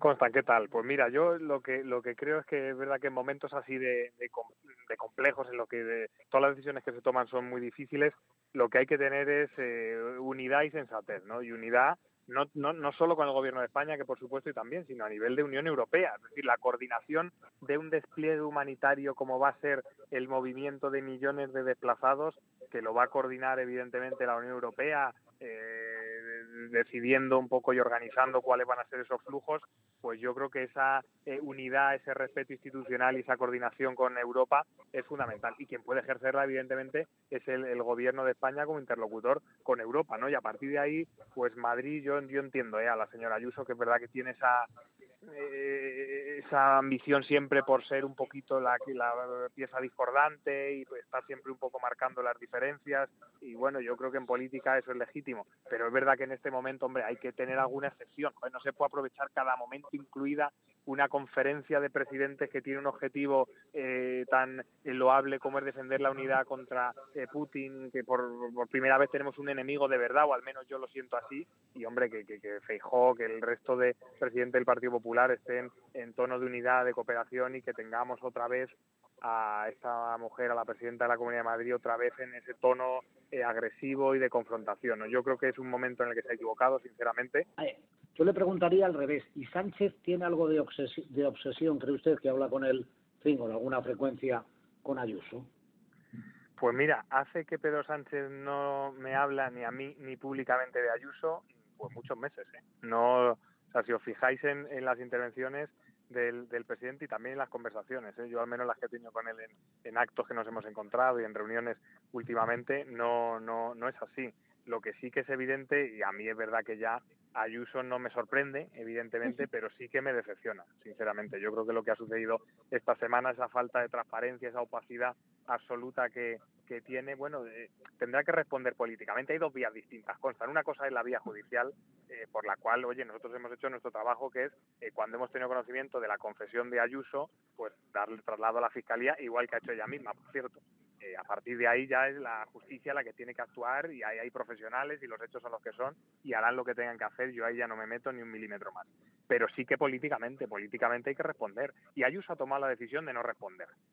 Constan, ¿qué tal? Pues mira, yo lo que creo es que es verdad que en momentos así de complejos, en los que todas las decisiones que se toman son muy difíciles, lo que hay que tener es unidad y sensatez, ¿no? Y unidad no solo con el Gobierno de España, que por supuesto y también, sino a nivel de Unión Europea. Es decir, la coordinación de un despliegue humanitario como va a ser el movimiento de millones de desplazados, que lo va a coordinar evidentemente la Unión Europea, decidiendo un poco y organizando cuáles van a ser esos flujos, pues yo creo que esa unidad, ese respeto institucional y esa coordinación con Europa es fundamental. Y quien puede ejercerla, evidentemente, es el Gobierno de España como interlocutor con Europa, ¿no? Y a partir de ahí, pues Madrid, yo entiendo a la señora Ayuso, que es verdad que tiene esa ambición siempre por ser un poquito la pieza discordante y pues, estar siempre un poco marcando las diferencias, y bueno, yo creo que en política eso es legítimo, pero es verdad que en este momento, hombre, hay que tener alguna excepción, pues no se puede aprovechar cada momento, incluida una conferencia de presidentes que tiene un objetivo tan loable como es defender la unidad contra Putin, que por primera vez tenemos un enemigo de verdad, o al menos yo lo siento así, y hombre, que Feijóo, que el resto de presidentes del Partido Popular estén en tono de unidad, de cooperación, y que tengamos otra vez a esta mujer, a la presidenta de la Comunidad de Madrid, otra vez en ese tono agresivo y de confrontación, ¿no? Yo creo que es un momento en el que se ha equivocado, sinceramente. Yo le preguntaría al revés, ¿y Sánchez tiene algo de obsesión, cree usted, que habla con él, en fin, con alguna frecuencia, con Ayuso? Pues mira, hace que Pedro Sánchez no me habla ni a mí ni públicamente de Ayuso, pues muchos meses, ¿eh? No, o sea, si os fijáis en las intervenciones del presidente y también en las conversaciones, ¿eh? Yo al menos las que he tenido con él en actos que nos hemos encontrado y en reuniones últimamente, no es así. Lo que sí que es evidente, y a mí es verdad que ya Ayuso no me sorprende, evidentemente, pero sí que me decepciona, sinceramente. Yo creo que lo que ha sucedido esta semana, esa falta de transparencia, esa opacidad absoluta que tiene, bueno, tendrá que responder políticamente. Hay dos vías distintas, constan. Una cosa es la vía judicial, por la cual, oye, nosotros hemos hecho nuestro trabajo, que es, cuando hemos tenido conocimiento de la confesión de Ayuso, pues darle traslado a la Fiscalía, igual que ha hecho ella misma, por cierto. A partir de ahí ya es la justicia la que tiene que actuar, y ahí hay profesionales y los hechos son los que son y harán lo que tengan que hacer. Yo ahí ya no me meto ni un milímetro más. Pero sí que políticamente hay que responder, y Ayuso ha tomado la decisión de no responder.